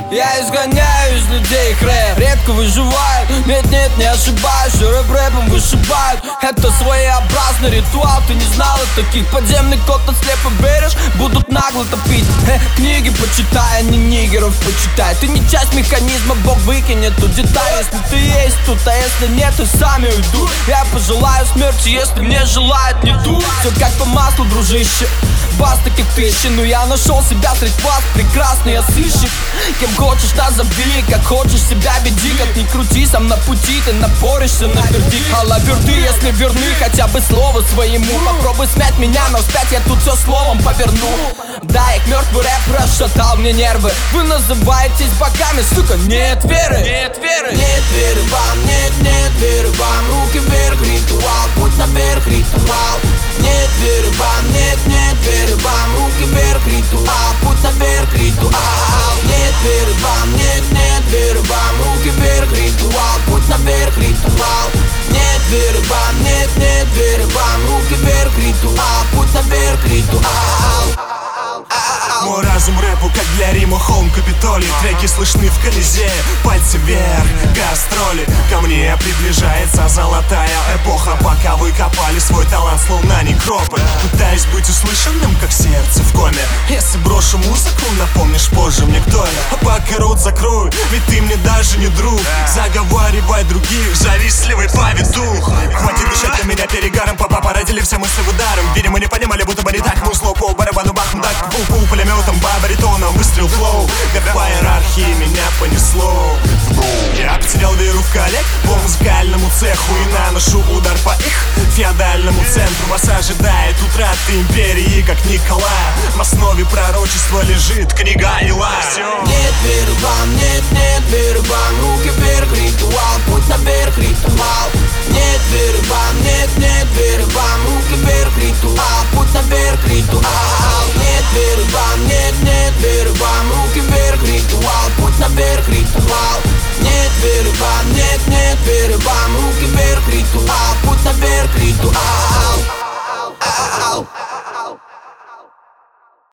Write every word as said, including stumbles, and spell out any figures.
Я изгоняю из людей их рэп, редко выживают. Нет-нет, не ошибаюсь, что рэп-рэпом вышибают. Это своеобразный ритуал, ты не знал о таких. Подземный кот от слепо берешь, будут нагло топить. э, Книги почитай, а не нигеров почитай. Ты не часть механизма, Бог выкинет ту деталь. Если ты есть тут, а если нет, то сами уйдут. Я пожелаю смерти, если мне желают не тут. Все как по маслу, дружище, вас таких тысячи. Но я нашел себя среди вас, прекрасный я сыщик. Кем хочешь, назови, как хочешь себя веди. Как ни крути, сам на пути, ты напоришься на вердикт. А лаверды, если верны хотя бы слову своему. Попробуй смять меня, но вспять я тут все словом поверну. Да, их мертвый рэп расшатал мне нервы. Вы называетесь богами, сука, нет веры. Нет веры, нет веры вам, нет, нет веры вам. Руки вверх, ритуал, путь наверх, ритуал. Нет веры вам, нет, нет веры вам. Руки вверх, ритуал, путь наверх, ритуал. Нет веры вам, нет, нет веры вам. Руки вверх, ритуал, путь наверх, ритуал. Нет веры вам, нет, нет веры вам. Руки вверх, ритуал, путь наверх, ритуал. Мой разум рэпу, как для Рима холм Капитолий. Треки слышны в Колизее, пальцы вверх, гастроли. Ко мне приближается золотая эпоха. Пока вы копали свой талант, словно некрополь. Пытаюсь быть услышанным, как сердце в коме. Если брошу музыку, напомнишь позже мне, кто я. А пока рот закрой, ведь ты мне даже не друг. Заговаривай других, завистливый повитух. Хватит дышать на меня перегаром, папа породили все мысли ударом. Видимо, не понимали, будто бы не так. Музло по барабану бахнул так. Пу-пу, пулеметом, баритоном, выстрел флоу. Как по иерархии меня понесло. Я потерял веру в коллег по музыкальному цеху и наношу удар по их феодальному центру. Вас ожидает утрата империи, как Николая. В основе пророчества лежит книга Илая. Нет веры вам, нет, нет веры вам. Руки вверх, ритуал, путь наверх, ритуал. Нет веры вам, нет, нет веры вам. Руки вверх, ритуал, путь наверх, ритуал. Нет веры вам, нет, нет веры вам. Руки вверх, ритуал, путь наверх, ритуал. Нет веры вам, нет, нет веры вам. Руки вверх, ритуал, путь наверх, ритуал.